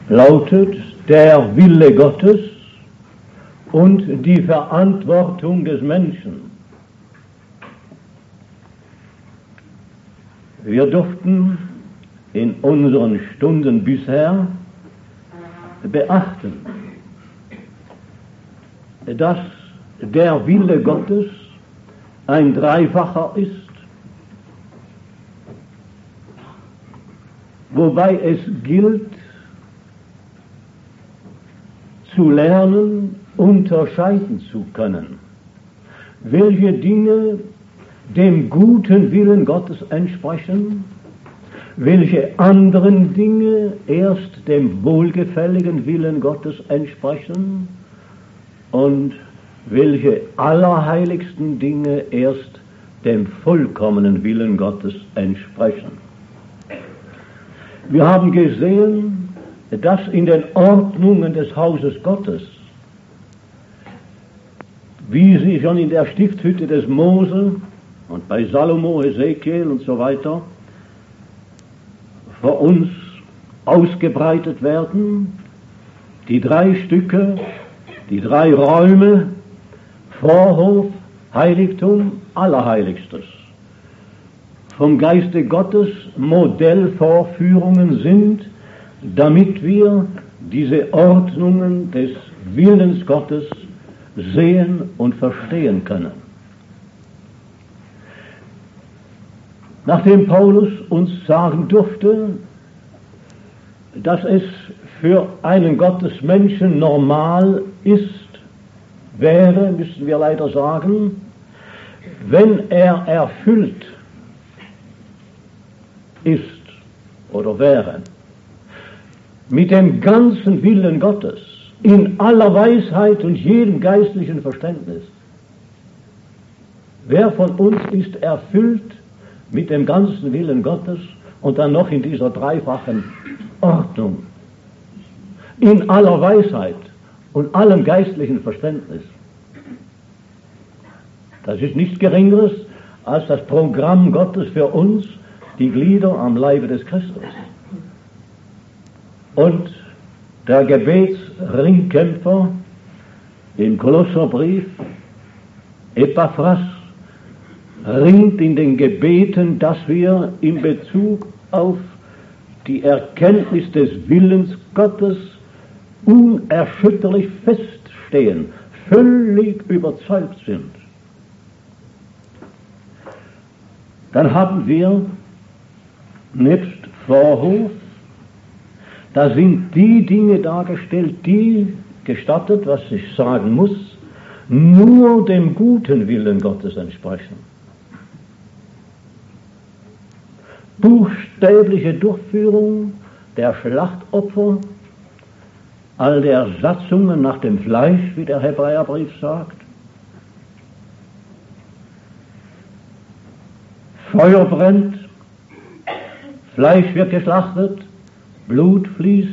lautet der Wille Gottes und die Verantwortung des Menschen. Wir durften in unseren Stunden bisher beachten, dass der Wille Gottes ein dreifacher ist, wobei es gilt, zu lernen, unterscheiden zu können, welche Dinge dem guten Willen Gottes entsprechen, welche anderen Dinge erst dem wohlgefälligen Willen Gottes entsprechen und welche allerheiligsten Dinge erst dem vollkommenen Willen Gottes entsprechen. Wir haben gesehen, dass in den Ordnungen des Hauses Gottes, wie sie schon in der Stiftshütte des Mose und bei Salomo, Ezekiel und so weiter vor uns ausgebreitet werden, die drei Stücke, die drei Räume, Vorhof, Heiligtum, Allerheiligstes, vom Geiste Gottes Modellvorführungen sind, damit wir diese Ordnungen des Willens Gottes sehen und verstehen können. Nachdem Paulus uns sagen durfte, dass es für einen Gottesmenschen normal wäre, müssen wir leider sagen, wenn er erfüllt ist oder wäre mit dem ganzen Willen Gottes in aller Weisheit und jedem geistlichen Verständnis. Wer von uns ist erfüllt mit dem ganzen Willen Gottes und dann noch in dieser dreifachen Ordnung, in aller Weisheit und allem geistlichen Verständnis? Das ist nichts Geringeres als das Programm Gottes für uns, die Glieder am Leibe des Christus. Und der Gebetsringkämpfer im Kolosserbrief, Epaphras, ringt in den Gebeten, dass wir in Bezug auf die Erkenntnis des Willens Gottes unerschütterlich feststehen, völlig überzeugt sind. Dann haben wir nebst Vorhof, da sind die Dinge dargestellt, die gestattet, was ich sagen muss, nur dem guten Willen Gottes entsprechen. Buchstäbliche Durchführung der Schlachtopfer, all der Satzungen nach dem Fleisch, wie der Hebräerbrief sagt. Feuer brennt, Fleisch wird geschlachtet, Blut fließt.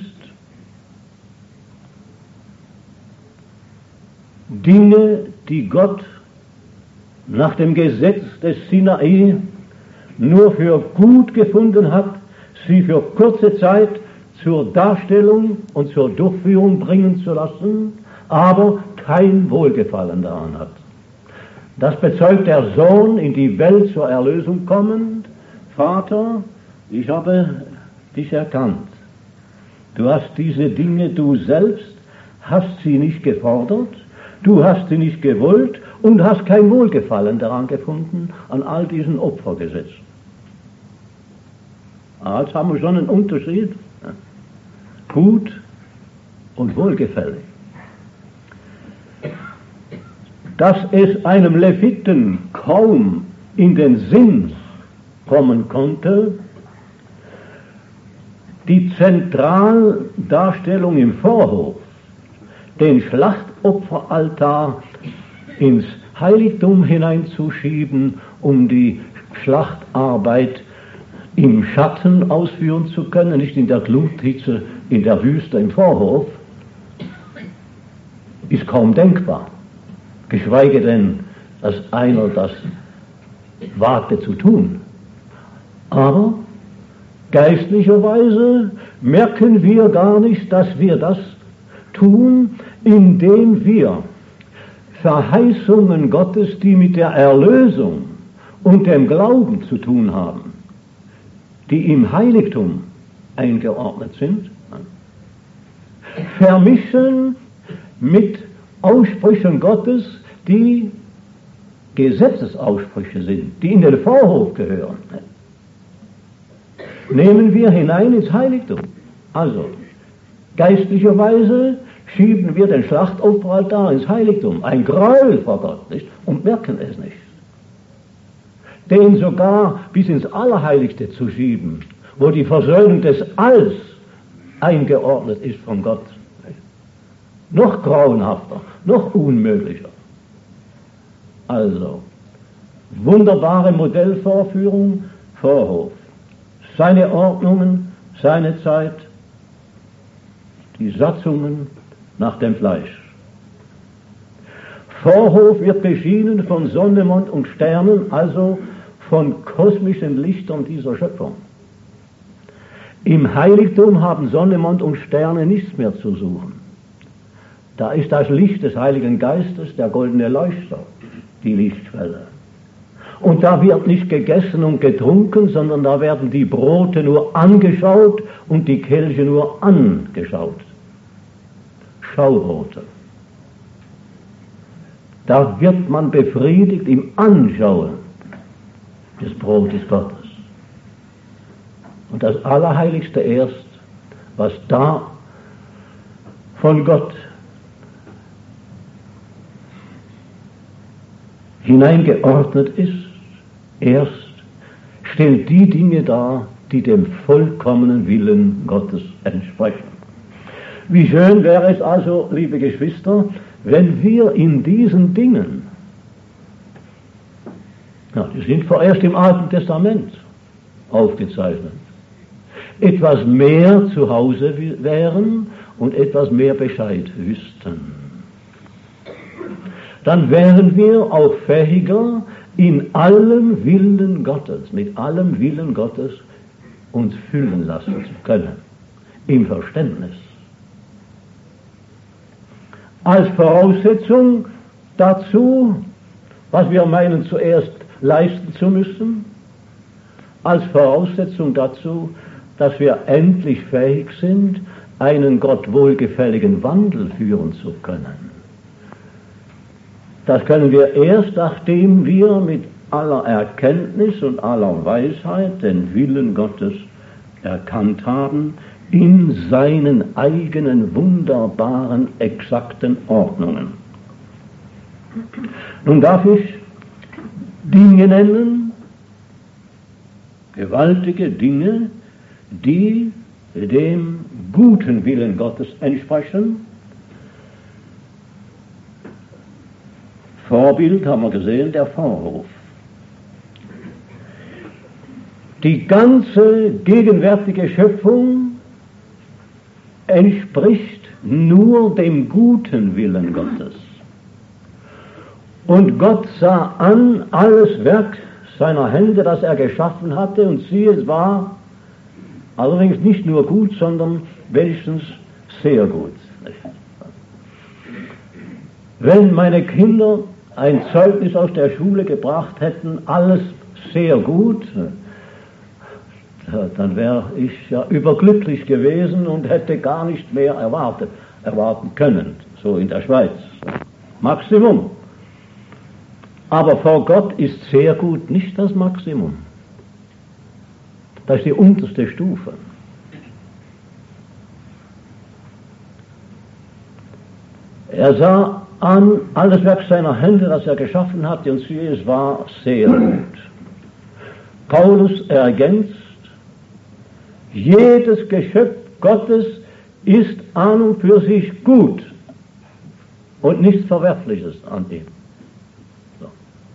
Dinge, die Gott nach dem Gesetz des Sinai nur für gut gefunden hat, sie für kurze Zeit zur Darstellung und zur Durchführung bringen zu lassen, aber kein Wohlgefallen daran hat. Das bezeugt der Sohn in die Welt zur Erlösung kommend: Vater, ich habe dich erkannt. Du hast diese Dinge, du selbst hast sie nicht gefordert, du hast sie nicht gewollt und hast kein Wohlgefallen daran gefunden, an all diesen Opfergesetzen. Jetzt haben wir schon einen Unterschied. Gut und wohlgefällig. Dass es einem Leviten kaum in den Sinn kommen konnte, die Zentraldarstellung im Vorhof, den Schlachtopferaltar ins Heiligtum hineinzuschieben, um die Schlachtarbeit im Schatten ausführen zu können, nicht in der Gluthitze in der Wüste im Vorhof, ist kaum denkbar. Geschweige denn, dass einer das wagte zu tun. Aber Geistlicherweise merken wir gar nicht, dass wir das tun, indem wir Verheißungen Gottes, die mit der Erlösung und dem Glauben zu tun haben, die im Heiligtum eingeordnet sind, vermischen mit Aussprüchen Gottes, die Gesetzesaussprüche sind, die in den Vorhof gehören. Nehmen wir hinein ins Heiligtum. Also, geistlicherweise schieben wir den Schlachtopferaltar ins Heiligtum, ein Gräuel vor Gott, nicht? Und merken es nicht. Den sogar bis ins Allerheiligste zu schieben, wo die Versöhnung des Alls eingeordnet ist von Gott. Noch grauenhafter, noch unmöglicher. Also, wunderbare Modellvorführung, Vorhof. Seine Ordnungen, seine Zeit, die Satzungen nach dem Fleisch. Vorhof wird beschienen von Sonne, Mond und Sternen, also von kosmischen Lichtern dieser Schöpfung. Im Heiligtum haben Sonne, Mond und Sterne nichts mehr zu suchen. Da ist das Licht des Heiligen Geistes, der goldene Leuchter, die Lichtquelle. Und da wird nicht gegessen und getrunken, sondern da werden die Brote nur angeschaut und die Kelche nur angeschaut. Schaubrote. Da wird man befriedigt im Anschauen des Brotes Gottes. Und das Allerheiligste erst, was da von Gott hineingeordnet ist, erst stellt die Dinge dar, die dem vollkommenen Willen Gottes entsprechen. Wie schön wäre es also, liebe Geschwister, wenn wir in diesen Dingen, ja, die sind vorerst im Alten Testament aufgezeichnet, etwas mehr zu Hause wären und etwas mehr Bescheid wüssten. Dann wären wir auch fähiger, in allem Willen Gottes, mit allem Willen Gottes uns füllen lassen zu können, im Verständnis. Als Voraussetzung dazu, was wir meinen zuerst leisten zu müssen, als Voraussetzung dazu, dass wir endlich fähig sind, einen Gott wohlgefälligen Wandel führen zu können. Das können wir erst, nachdem wir mit aller Erkenntnis und aller Weisheit den Willen Gottes erkannt haben, in seinen eigenen wunderbaren, exakten Ordnungen. Nun darf ich Dinge nennen, gewaltige Dinge, die dem guten Willen Gottes entsprechen. Vorbild haben wir gesehen, der Vorhof. Die ganze gegenwärtige Schöpfung entspricht nur dem guten Willen Gottes. Und Gott sah an alles Werk seiner Hände, das er geschaffen hatte, und siehe, es war allerdings nicht nur gut, sondern wenigstens sehr gut. Wenn meine Kinder ein Zeugnis aus der Schule gebracht hätten, alles sehr gut, dann wäre ich ja überglücklich gewesen und hätte gar nicht mehr erwarten können, so in der Schweiz. Maximum. Aber vor Gott ist sehr gut nicht das Maximum. Das ist die unterste Stufe. Er sah an alles Werk seiner Hände, das er geschaffen hatte, und siehe, es war sehr gut. Paulus ergänzt, jedes Geschöpf Gottes ist an und für sich gut und nichts Verwerfliches an ihm. So.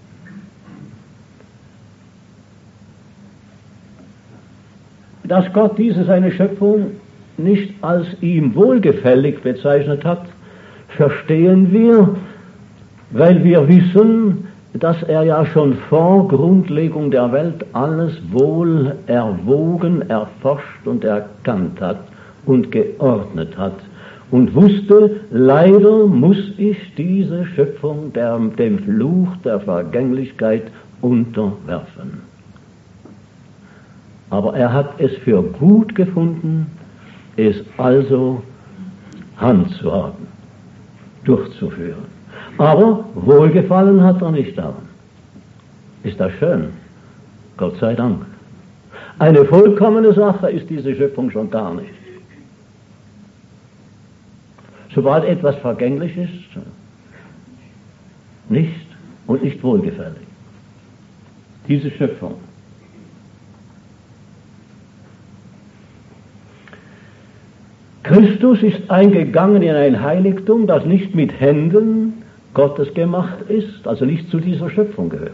Dass Gott diese seine Schöpfung nicht als ihm wohlgefällig bezeichnet hat, verstehen wir, weil wir wissen, dass er ja schon vor Grundlegung der Welt alles wohl erwogen, erforscht und erkannt hat und geordnet hat und wusste, leider muss ich diese Schöpfung dem Fluch der Vergänglichkeit unterwerfen. Aber er hat es für gut gefunden, es also handzuhaben, durchzuführen. Aber Wohlgefallen hat er nicht daran. Ist das schön? Gott sei Dank. Eine vollkommene Sache ist diese Schöpfung schon gar nicht. Sobald etwas vergänglich ist, nicht und nicht wohlgefällig. Diese Schöpfung. Christus ist eingegangen in ein Heiligtum, das nicht mit Händen Gottes gemacht ist, also nicht zu dieser Schöpfung gehört.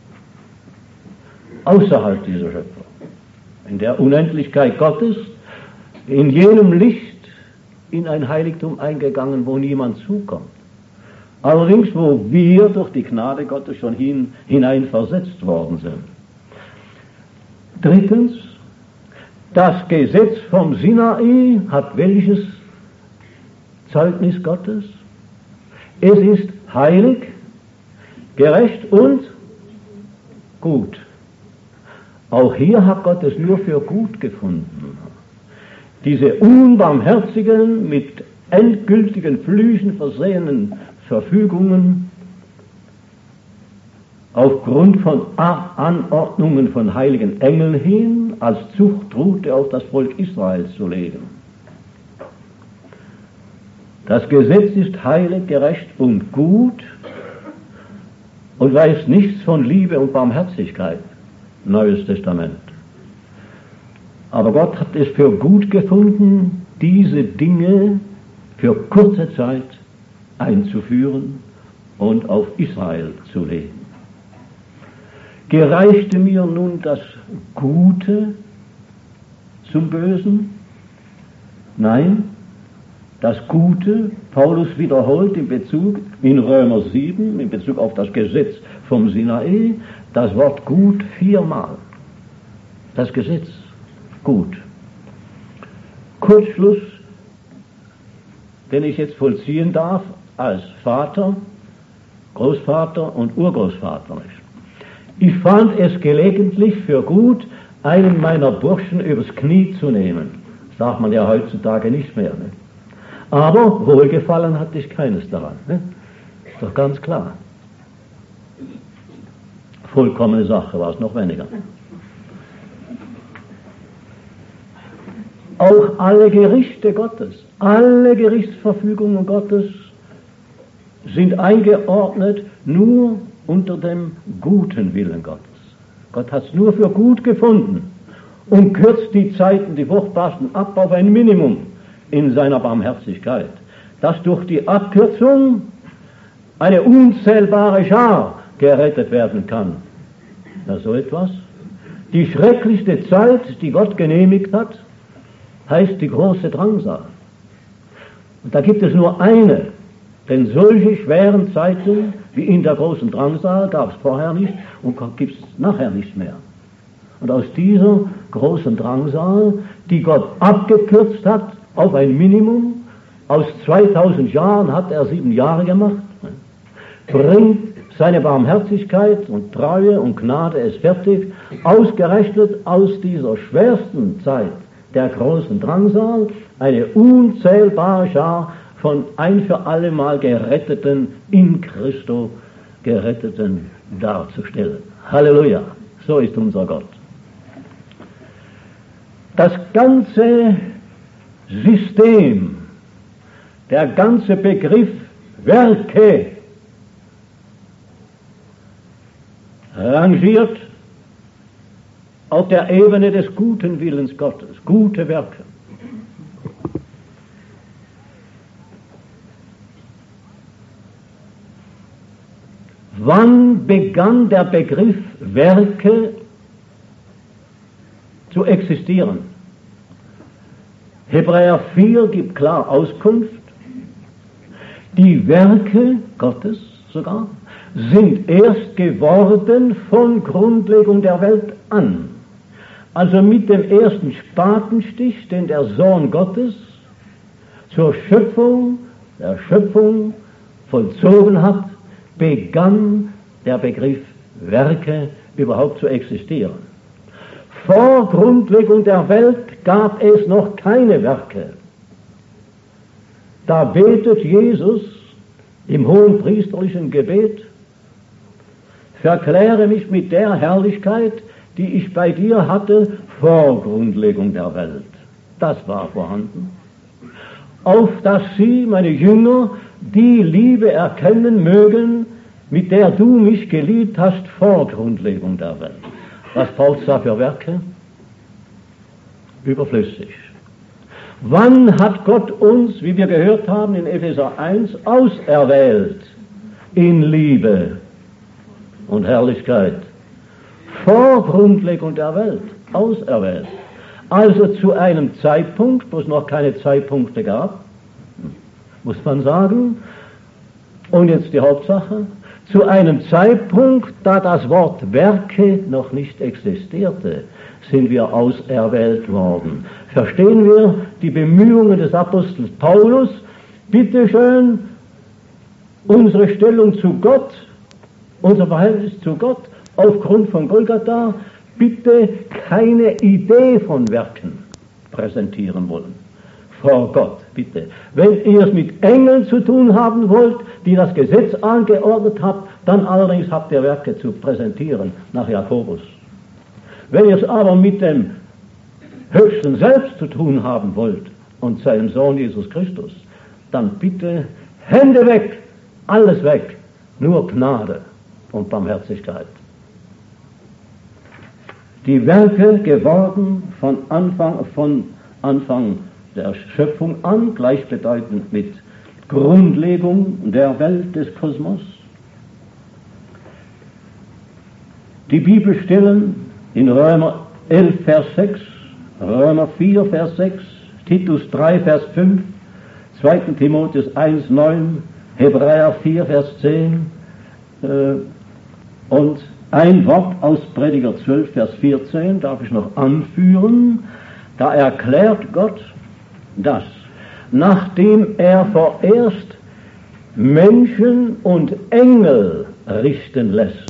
Außerhalb dieser Schöpfung. In der Unendlichkeit Gottes, in jenem Licht, in ein Heiligtum eingegangen, wo niemand zukommt. Allerdings, wo wir durch die Gnade Gottes schon hinein versetzt worden sind. Drittens, das Gesetz vom Sinai hat welches Zeugnis Gottes? Es ist heilig, gerecht und gut. Auch hier hat Gott es nur für gut gefunden. Diese unbarmherzigen, mit endgültigen Flüchen versehenen Verfügungen aufgrund von Anordnungen von heiligen Engeln hin als Zuchtrute auf das Volk Israel zu legen. Das Gesetz ist heilig, gerecht und gut und weiß nichts von Liebe und Barmherzigkeit. Neues Testament. Aber Gott hat es für gut gefunden, diese Dinge für kurze Zeit einzuführen und auf Israel zu legen. Gereichte mir nun das Gute zum Bösen? Nein, das Gute, Paulus wiederholt in Römer 7, in Bezug auf das Gesetz vom Sinai, das Wort gut 4-mal. Das Gesetz, gut. Kurzschluss, den ich jetzt vollziehen darf, als Vater, Großvater und Urgroßvater. Ich fand es gelegentlich für gut, einen meiner Burschen übers Knie zu nehmen. Das darf man ja heutzutage nicht mehr. Ne? Aber wohlgefallen hatte ich keines daran. Ne? Ist doch ganz klar. Vollkommene Sache war es noch weniger. Auch alle Gerichte Gottes, alle Gerichtsverfügungen Gottes sind eingeordnet nur unter dem guten Willen Gottes. Gott hat es nur für gut gefunden und kürzt die Zeiten, die furchtbarsten ab auf ein Minimum in seiner Barmherzigkeit, dass durch die Abkürzung eine unzählbare Schar gerettet werden kann. Ja, so etwas. Die schrecklichste Zeit, die Gott genehmigt hat, heißt die große Drangsal. Und da gibt es nur eine, denn solche schweren Zeiten wie in der großen Drangsal gab es vorher nicht und gibt es nachher nicht mehr. Und aus dieser großen Drangsal, die Gott abgekürzt hat auf ein Minimum, aus 2000 Jahren hat er 7 Jahre gemacht, bringt seine Barmherzigkeit und Treue und Gnade es fertig, ausgerechnet aus dieser schwersten Zeit der großen Drangsal eine unzählbare Schar von ein für alle Mal Geretteten in Christo Geretteten darzustellen. Halleluja, so ist unser Gott. Das ganze System, der ganze Begriff Werke rangiert auf der Ebene des guten Willens Gottes, gute Werke. Wann begann der Begriff Werke zu existieren? Hebräer 4 gibt klar Auskunft. Die Werke Gottes sogar sind erst geworden von Grundlegung der Welt an. Also mit dem ersten Spatenstich, den der Sohn Gottes zur Schöpfung, der Schöpfung vollzogen hat, begann der Begriff Werke überhaupt zu existieren. Vor Grundlegung der Welt gab es noch keine Werke. Da betet Jesus im hohenpriesterlichen Gebet: Verkläre mich mit der Herrlichkeit, die ich bei dir hatte vor Grundlegung der Welt. Das war vorhanden. Auf dass sie, meine Jünger, die Liebe erkennen mögen, mit der du mich geliebt hast vor Grundlegung der Welt. Was braucht es da für Werke? Überflüssig. Wann hat Gott uns, wie wir gehört haben in Epheser 1, auserwählt in Liebe und Herrlichkeit? Vor Grundlegung der Welt auserwählt. Also zu einem Zeitpunkt, wo es noch keine Zeitpunkte gab, muss man sagen, und jetzt die Hauptsache, zu einem Zeitpunkt, da das Wort Werke noch nicht existierte, sind wir auserwählt worden. Verstehen wir die Bemühungen des Apostels Paulus? Bitteschön, unsere Stellung zu Gott, unser Verhältnis zu Gott, aufgrund von Golgatha, bitte keine Idee von Werken präsentieren wollen. Vor Gott, bitte. Wenn ihr es mit Engeln zu tun haben wollt, die das Gesetz angeordnet habt, dann allerdings habt ihr Werke zu präsentieren, nach Jakobus. Wenn ihr es aber mit dem Höchsten selbst zu tun haben wollt und seinem Sohn Jesus Christus, dann bitte Hände weg, alles weg, nur Gnade und Barmherzigkeit. Die Werke geworden von Anfang der Schöpfung an, gleichbedeutend mit Grundlegung der Welt des Kosmos. Die Bibelstellen in Römer 11, Vers 6, Römer 4, Vers 6, Titus 3, Vers 5, 2. Timotheus 1, 9, Hebräer 4, Vers 10 und ein Wort aus Prediger 12, Vers 14 darf ich noch anführen. Da erklärt Gott, dass, nachdem er vorerst Menschen und Engel richten lässt,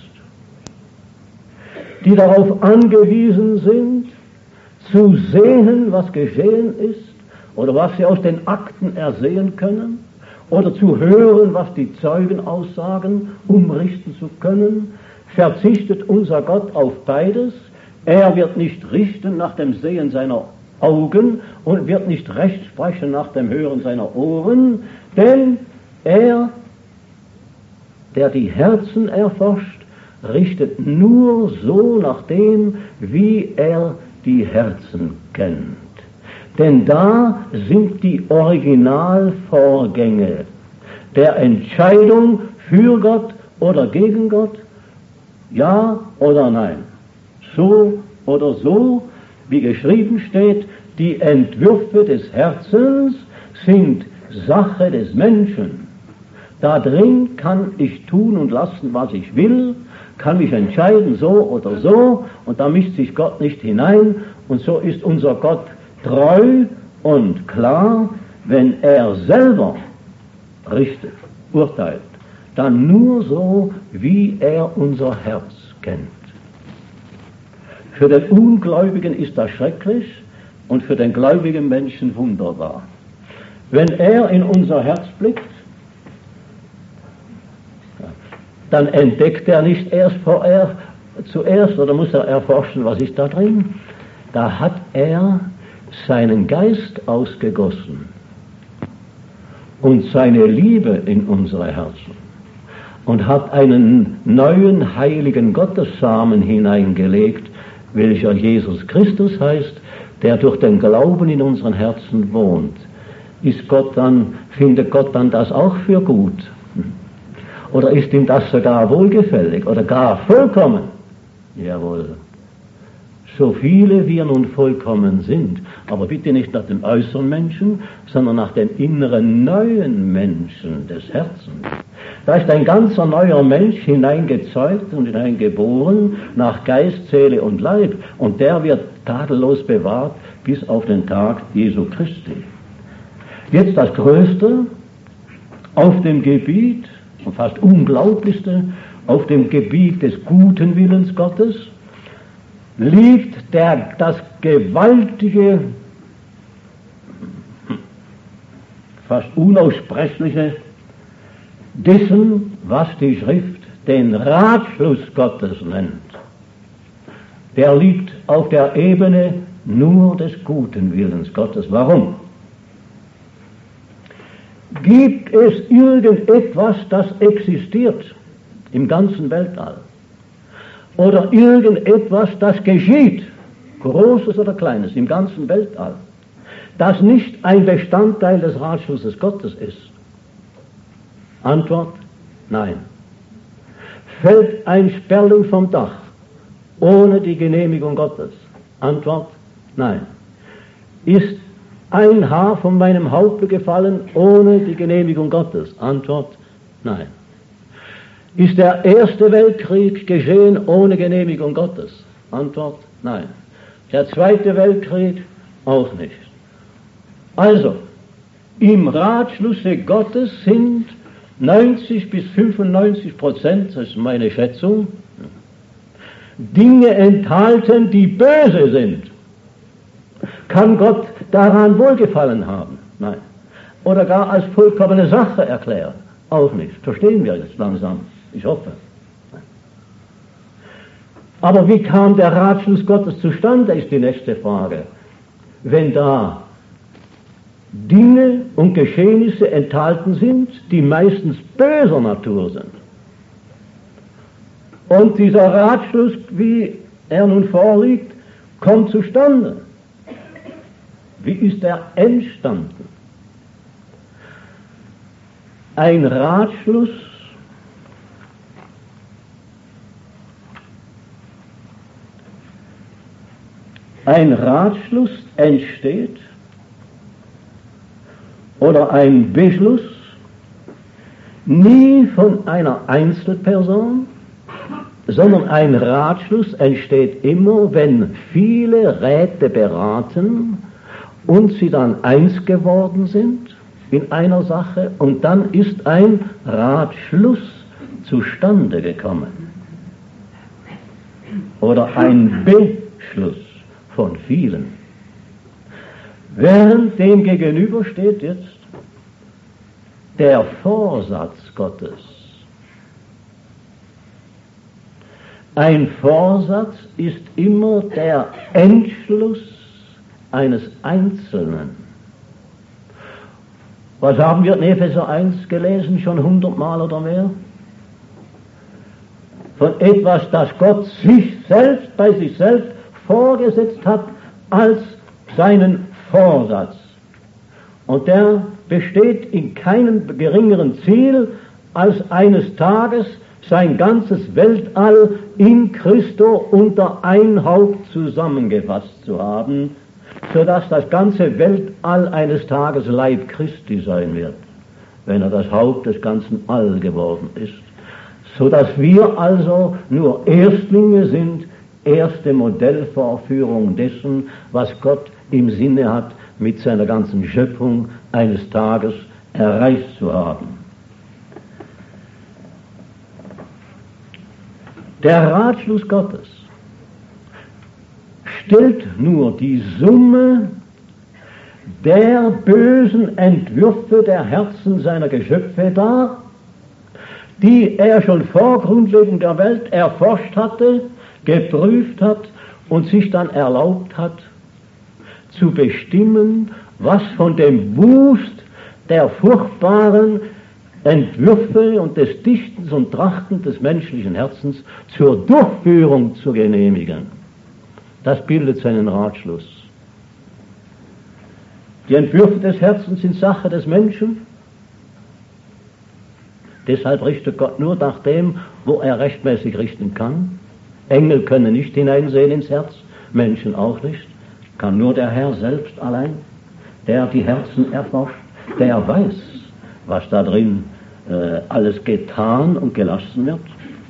die darauf angewiesen sind, zu sehen, was geschehen ist, oder was sie aus den Akten ersehen können, oder zu hören, was die Zeugen aussagen, umrichten zu können, verzichtet unser Gott auf beides. Er wird nicht richten nach dem Sehen seiner Augen und wird nicht recht sprechen nach dem Hören seiner Ohren, denn er, der die Herzen erforscht, richtet nur so nach dem, wie er die Herzen kennt. Denn da sind die Originalvorgänge der Entscheidung für Gott oder gegen Gott, ja oder nein, so oder so, wie geschrieben steht, die Entwürfe des Herzens sind Sache des Menschen. Da drin kann ich tun und lassen, was ich will, kann mich entscheiden, so oder so, und da mischt sich Gott nicht hinein, und so ist unser Gott treu und klar, wenn er selber richtet, urteilt, dann nur so, wie er unser Herz kennt. Für den Ungläubigen ist das schrecklich und für den gläubigen Menschen wunderbar. Wenn er in unser Herz blickt, dann entdeckt er nicht zuerst oder muss er erforschen, was ist da drin. Da hat er seinen Geist ausgegossen und seine Liebe in unsere Herzen und hat einen neuen heiligen Gottessamen hineingelegt, welcher Jesus Christus heißt, der durch den Glauben in unseren Herzen wohnt. Findet Gott dann das auch für gut? Oder ist ihm das sogar wohlgefällig oder gar vollkommen? Jawohl. So viele wir nun vollkommen sind, aber bitte nicht nach dem äußeren Menschen, sondern nach dem inneren neuen Menschen des Herzens. Da ist ein ganzer neuer Mensch hineingezeugt und hineingeboren nach Geist, Seele und Leib, und der wird tadellos bewahrt bis auf den Tag Jesu Christi. Jetzt das Größte auf dem Gebiet, und fast Unglaublichste, auf dem Gebiet des guten Willens Gottes, liegt das gewaltige, fast unaussprechliche dessen, was die Schrift den Ratschluss Gottes nennt. Der liegt auf der Ebene nur des guten Willens Gottes. Warum? Gibt es irgendetwas, das existiert im ganzen Weltall? Oder irgendetwas, das geschieht, Großes oder Kleines, im ganzen Weltall, das nicht ein Bestandteil des Ratschlusses Gottes ist? Antwort: Nein. Fällt ein Sperling vom Dach ohne die Genehmigung Gottes? Antwort: Nein. Ist ein Haar von meinem Haupte gefallen ohne die Genehmigung Gottes? Antwort: Nein. Ist der Erste Weltkrieg geschehen ohne Genehmigung Gottes? Antwort: Nein. Der Zweite Weltkrieg auch nicht. Also, im Ratschlusse Gottes sind 90 bis 95%, das ist meine Schätzung, Dinge enthalten, die böse sind. Kann Gott daran Wohlgefallen haben? Nein. Oder gar als vollkommene Sache erklären? Auch nicht. Verstehen wir jetzt langsam? Ich hoffe. Aber wie kam der Ratschluss Gottes zustande, ist die nächste Frage. Wenn da Dinge und Geschehnisse enthalten sind, die meistens böser Natur sind. Und dieser Ratschluss, wie er nun vorliegt, kommt zustande. Wie ist er entstanden? Ein Ratschluss entsteht oder ein Beschluss nie von einer Einzelperson, sondern ein Ratschluss entsteht immer, wenn viele Räte beraten und sie dann eins geworden sind in einer Sache, und dann ist ein Ratschluss zustande gekommen. Oder ein Beschluss von vielen. Während dem gegenüber steht jetzt der Vorsatz Gottes. Ein Vorsatz ist immer der Entschluss eines Einzelnen. Was haben wir in Epheser 1 gelesen, schon 100-mal oder mehr? Von etwas, das Gott sich selbst, bei sich selbst vorgesetzt hat als seinen Vorsatz. Und der besteht in keinem geringeren Ziel, als eines Tages sein ganzes Weltall in Christo unter ein Haupt zusammengefasst zu haben, sodass das ganze Weltall eines Tages Leib Christi sein wird, wenn er das Haupt des ganzen All geworden ist. Sodass wir also nur Erstlinge sind, erste Modellvorführung dessen, was Gott im Sinne hat, mit seiner ganzen Schöpfung eines Tages erreicht zu haben. Der Ratschluss Gottes stellt nur die Summe der bösen Entwürfe der Herzen seiner Geschöpfe dar, die er schon vor Grundlegung der Welt erforscht hatte, geprüft hat und sich dann erlaubt hat, zu bestimmen, was von dem Wust der furchtbaren Entwürfe und des Dichtens und Trachtens des menschlichen Herzens zur Durchführung zu genehmigen. Das bildet seinen Ratschluss. Die Entwürfe des Herzens sind Sache des Menschen. Deshalb richtet Gott nur nach dem, wo er rechtmäßig richten kann. Engel können nicht hineinsehen ins Herz, Menschen auch nicht. kann nur der Herr selbst allein, der die Herzen erforscht, der weiß, was da drin alles getan und gelassen wird.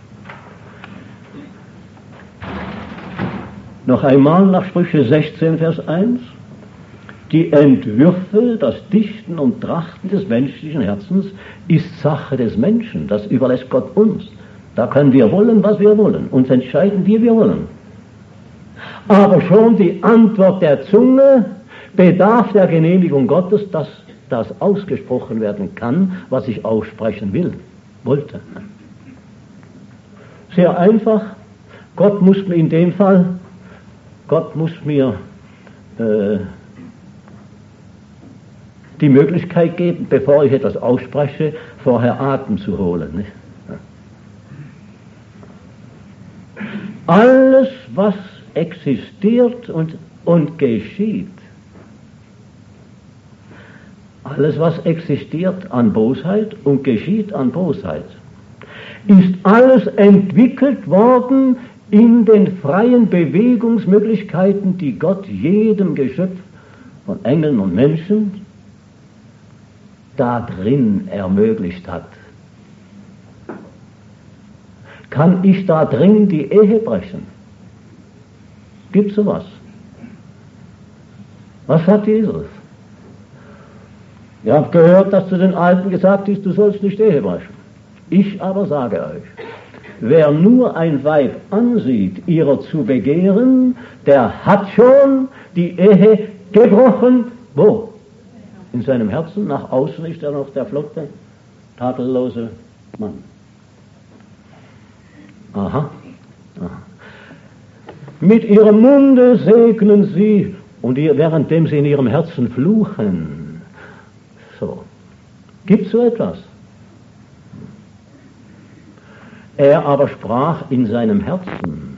Noch einmal nach Sprüche 16, Vers 1. Die Entwürfe, das Dichten und Trachten des menschlichen Herzens ist Sache des Menschen. Das überlässt Gott uns. Da können wir wollen, was wir wollen, uns entscheiden, wie wir wollen. Aber schon die Antwort der Zunge bedarf der Genehmigung Gottes, dass das ausgesprochen werden kann, was ich aussprechen wollte. Sehr einfach. Gott muss mir in dem Fall, die Möglichkeit geben, bevor ich etwas ausspreche, vorher Atem zu holen. Nicht? Alles, was existiert und geschieht, alles, was existiert an Bosheit und geschieht an Bosheit, ist alles entwickelt worden in den freien Bewegungsmöglichkeiten, die Gott jedem Geschöpf von Engeln und Menschen da drin ermöglicht hat. Kann ich da drin die Ehe brechen? Gibt sowas? Was sagt Jesus? Ihr habt gehört, dass zu den Alten gesagt ist, du sollst nicht Ehe brechen. Ich aber sage euch, wer nur ein Weib ansieht, ihrer zu begehren, der hat schon die Ehe gebrochen. Wo? In seinem Herzen. Nach außen ist er noch der flotte, tadellose Mann. Aha. Mit ihrem Munde segnen sie, und währenddem sie in ihrem Herzen fluchen. So. Gibt so etwas? Er aber sprach in seinem Herzen.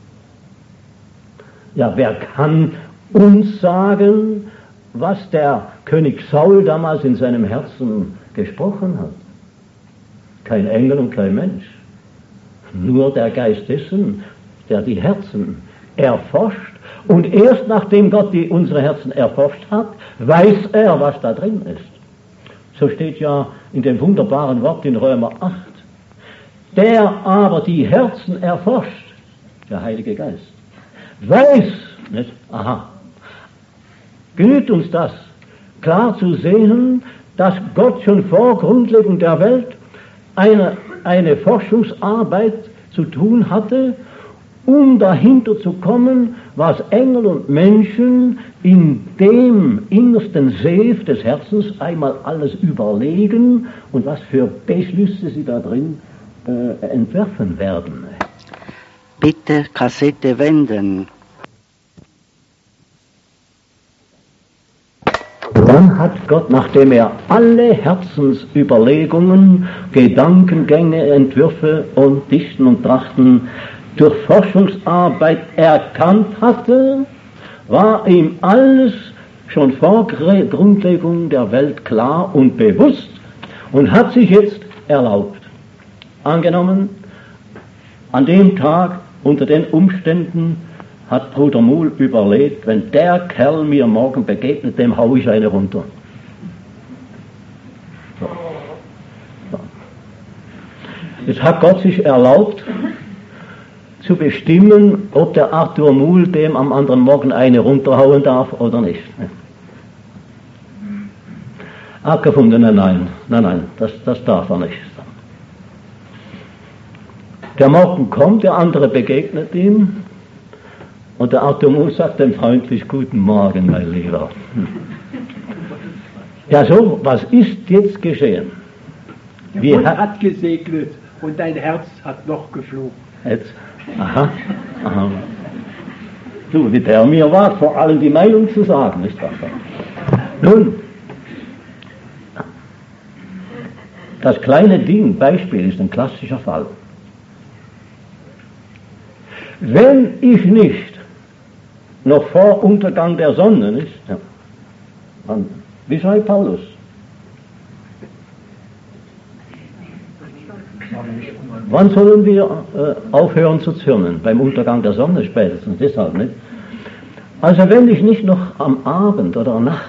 Ja, wer kann uns sagen, was der König Saul damals in seinem Herzen gesprochen hat? Kein Engel und kein Mensch. Nur der Geist dessen, der die Herzen erforscht. Und erst nachdem Gott unsere Herzen erforscht hat, weiß er, was da drin ist. So steht ja in dem wunderbaren Wort in Römer 8. Der aber die Herzen erforscht, der Heilige Geist, weiß, nicht? Aha, genügt uns das, klar zu sehen, dass Gott schon vor Grundlegung der Welt eine Forschungsarbeit zu tun hatte, um dahinter zu kommen, was Engel und Menschen in dem innersten Seef des Herzens einmal alles überlegen und was für Beschlüsse sie da drin entwerfen werden. Bitte Kassette wenden. Dann hat Gott, nachdem er alle Herzensüberlegungen, Gedankengänge, Entwürfe und Dichten und Trachten durch Forschungsarbeit erkannt hatte, war ihm alles schon vor Grundlegung der Welt klar und bewusst und hat sich jetzt erlaubt. Angenommen, an dem Tag, unter den Umständen, hat Bruder Muhl überlegt, wenn der Kerl mir morgen begegnet, dem hau ich eine runter. So. So. Jetzt hat Gott sich erlaubt, zu bestimmen, ob der Arthur Muhl dem am anderen Morgen eine runterhauen darf oder nicht. Abgefunden, nein, das darf er nicht. Der Morgen kommt, der andere begegnet ihm und der Arthur Muhl sagt dem freundlich, guten Morgen, mein Lieber. Ja so, was ist jetzt geschehen? Der Mund hat gesegnet und dein Herz hat noch geflucht. Jetzt? Aha. Du, wie der mir wagt, vor allem die Meinung zu sagen, nicht wahr? Nun, das kleine Beispiel ist ein klassischer Fall. Wenn ich nicht noch vor Untergang der Sonne, nicht? Ja, wie schreibt Paulus? Wann sollen wir aufhören zu zürnen? Beim Untergang der Sonne spätestens, deshalb nicht. Also wenn ich nicht noch am Abend oder nachts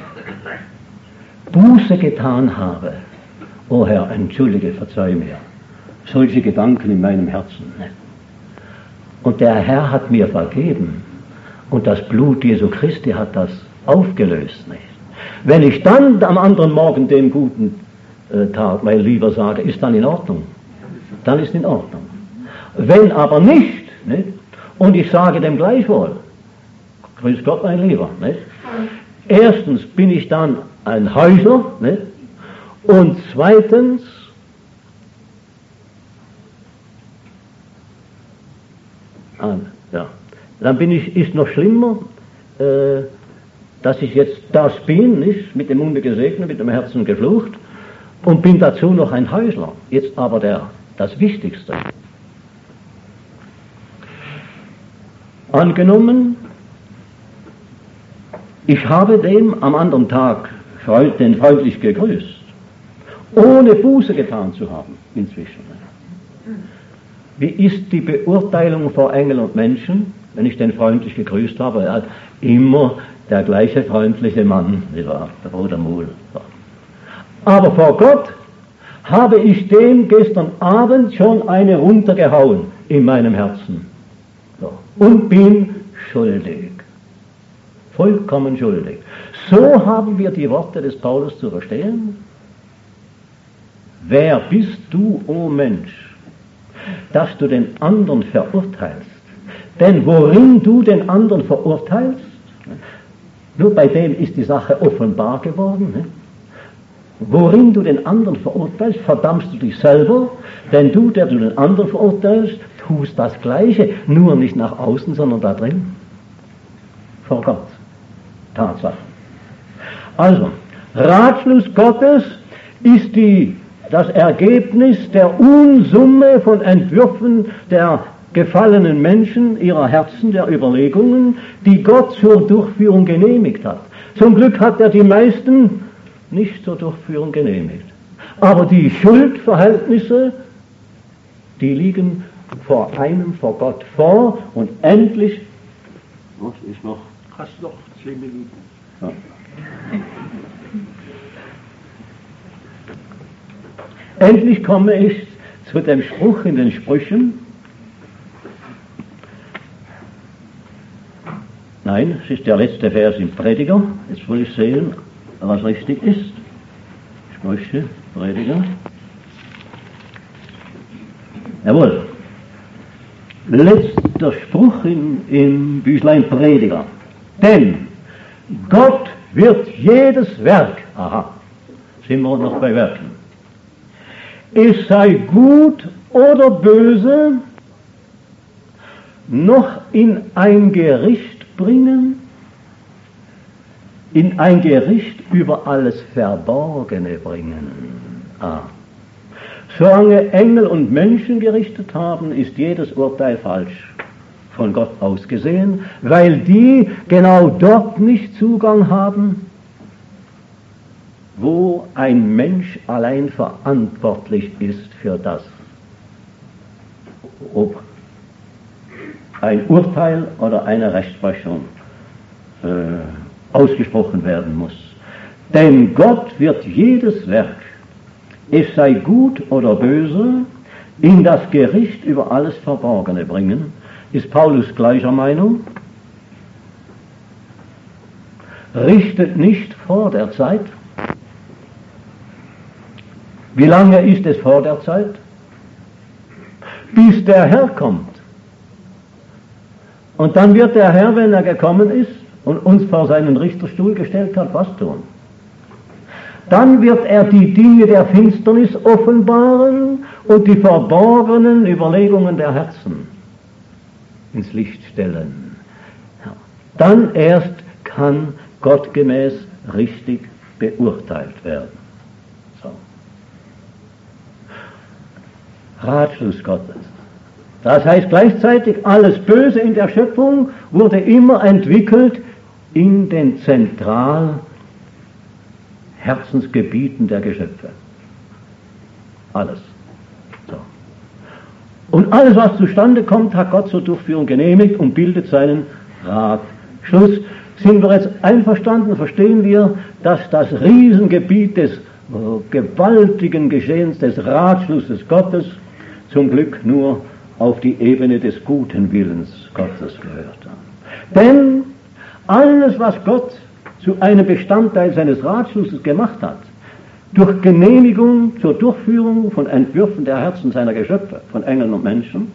Buße getan habe, o Herr, entschuldige, verzeih mir, solche Gedanken in meinem Herzen, nicht? Und der Herr hat mir vergeben und das Blut Jesu Christi hat das aufgelöst, nicht? Wenn ich dann am anderen Morgen den guten Tag, mein Lieber, sage, ist dann in Ordnung. Dann ist in Ordnung. Wenn aber nicht, und ich sage dem gleichwohl, grüß Gott, mein Lieber, nicht? Erstens bin ich dann ein Häusler, nicht? Und zweitens dann ist noch schlimmer, dass ich jetzt das bin, nicht? Mit dem Munde gesegnet, mit dem Herzen geflucht und bin dazu noch ein Häusler. Jetzt aber das Wichtigste. Angenommen, ich habe dem am anderen Tag den freundlich gegrüßt, ohne Buße getan zu haben inzwischen. Wie ist die Beurteilung vor Engel und Menschen, wenn ich den freundlich gegrüßt habe? Er hat immer der gleiche freundliche Mann, der Bruder Muhl. Aber vor Gott habe ich dem gestern Abend schon eine runtergehauen in meinem Herzen. So. Und bin schuldig. Vollkommen schuldig. So haben wir die Worte des Paulus zu verstehen. Wer bist du, o Mensch, dass du den anderen verurteilst? Denn worin du den anderen verurteilst, nur bei dem ist die Sache offenbar geworden. Ne? Worin du den anderen verurteilst, verdammst du dich selber, denn du, der du den anderen verurteilst, tust das Gleiche, nur nicht nach außen, sondern da drin. Vor Gott. Tatsache. Also, Ratschluss Gottes ist das Ergebnis der Unsumme von Entwürfen der gefallenen Menschen, ihrer Herzen, der Überlegungen, die Gott zur Durchführung genehmigt hat. Zum Glück hat er die meisten nicht zur Durchführung genehmigt. Aber die Schuldverhältnisse, die liegen vor Gott vor und endlich, was ist noch? Hast noch 10 Minuten. Ja. Endlich komme ich zu dem Spruch in den Sprüchen. Nein, es ist der letzte Vers im Prediger. Jetzt will ich sehen, was richtig ist. Sprüche, Prediger. Jawohl. Letzter Spruch im Büchlein Prediger. Denn Gott wird jedes Werk, sind wir noch bei Werken, es sei gut oder böse, noch in ein Gericht bringen, in ein Gericht über alles Verborgene bringen. Solange Engel und Menschen gerichtet haben, ist jedes Urteil falsch, von Gott aus gesehen, weil die genau dort nicht Zugang haben, wo ein Mensch allein verantwortlich ist für das, ob ein Urteil oder eine Rechtsprechung ausgesprochen werden muss. Denn Gott wird jedes Werk, es sei gut oder böse, in das Gericht über alles Verborgene bringen. Ist Paulus gleicher Meinung? Richtet nicht vor der Zeit. Wie lange ist es vor der Zeit? Bis der Herr kommt. Und dann wird der Herr, wenn er gekommen ist und uns vor seinen Richterstuhl gestellt hat, was tun? Dann wird er die Dinge der Finsternis offenbaren und die verborgenen Überlegungen der Herzen ins Licht stellen. Dann erst kann gottgemäß richtig beurteilt werden. So. Ratschluss Gottes. Das heißt gleichzeitig, alles Böse in der Schöpfung wurde immer entwickelt in den Herzensgebieten der Geschöpfe. Alles. So. Und alles, was zustande kommt, hat Gott zur Durchführung genehmigt und bildet seinen Ratschluss. Schluss, sind wir jetzt einverstanden, verstehen wir, dass das Riesengebiet des gewaltigen Geschehens, des Ratschlusses Gottes zum Glück nur auf die Ebene des guten Willens Gottes gehört hat. Denn alles, was Gott zu einem Bestandteil seines Ratschlusses gemacht hat, durch Genehmigung zur Durchführung von Entwürfen der Herzen seiner Geschöpfe, von Engeln und Menschen,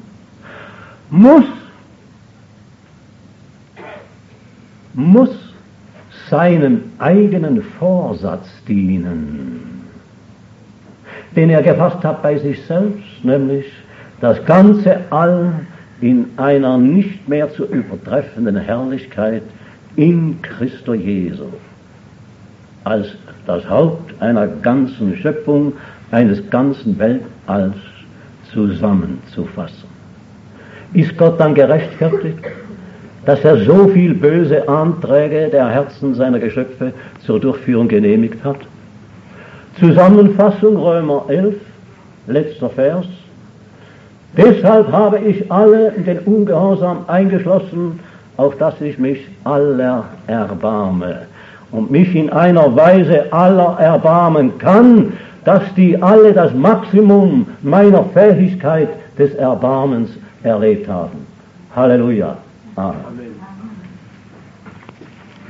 muss seinem eigenen Vorsatz dienen, den er gefasst hat bei sich selbst, nämlich das ganze All in einer nicht mehr zu übertreffenden Herrlichkeit in Christo Jesu, als das Haupt einer ganzen Schöpfung, eines ganzen Weltalls zusammenzufassen. Ist Gott dann gerechtfertigt, dass er so viel böse Anträge der Herzen seiner Geschöpfe zur Durchführung genehmigt hat? Zusammenfassung Römer 11, letzter Vers. Deshalb habe ich alle in den Ungehorsam eingeschlossen, auf dass ich mich aller erbarme und mich in einer Weise aller erbarmen kann, dass die alle das Maximum meiner Fähigkeit des Erbarmens erlebt haben. Halleluja. Amen.